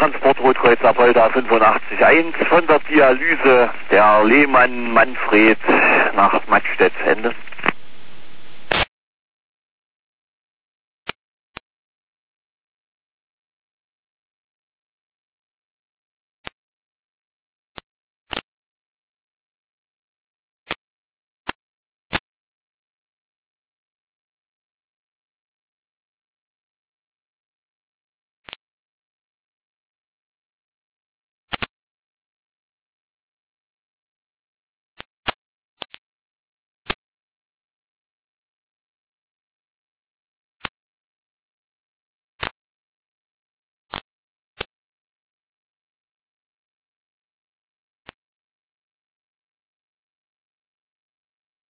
Transport Rotkreuz Apolda 85.1 von der Dialyse der Lehmann Manfred nach Mattstedt. Ende.